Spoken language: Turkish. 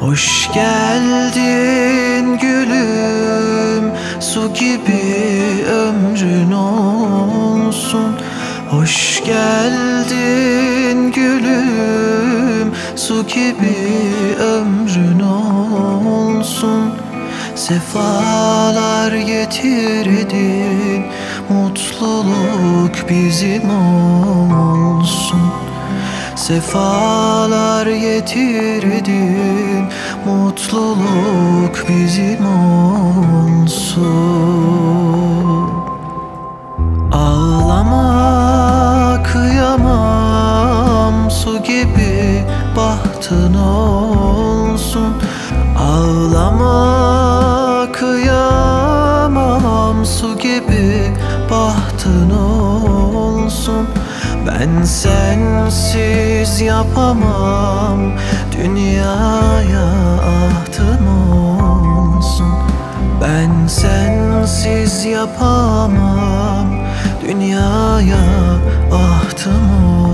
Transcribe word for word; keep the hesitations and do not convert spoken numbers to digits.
Hoş geldin gülüm, su gibi ömrün olsun. Hoş geldin gülüm, su gibi ömrün olsun. Sefalar getirdin, mutluluk bizim olsun. Sefalar getirdin, mutluluk bizim olsun. Ağlama, kıyamam, su gibi bahtın olsun. Ağlama, kıyamam, su gibi bahtın olsun. Ben sensiz yapamam, dünyaya ahtım olsun. Ben sensiz yapamam, dünyaya ahtım olsun.